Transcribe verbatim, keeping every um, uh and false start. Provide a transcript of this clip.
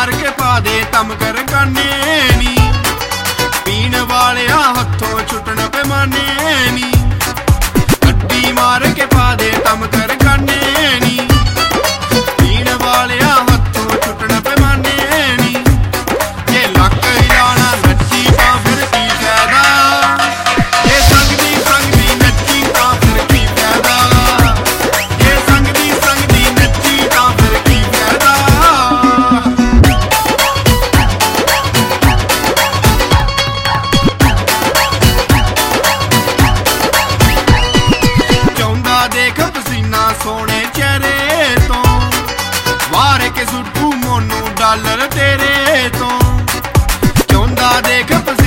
मार के पा दे तम कर काने नी, पीण वालिया हथों छुटन पैमाने नी, अड्डी मार के पा दे तम कर काने नी, पीण वालिया हथों छुटन पैमाने नी। जे लक हिलाना नच्ची तां फिर की फायदा, जे संगदी संगदी नच्ची तां फिर की फायदा, जे संगदी संगदी नच्ची तां फिर की फायदा। चौंदा देख पसीना सोने चेहरे तो, वार के सुट्टू मोनू डॉलर तेरे तो, चौंदा देख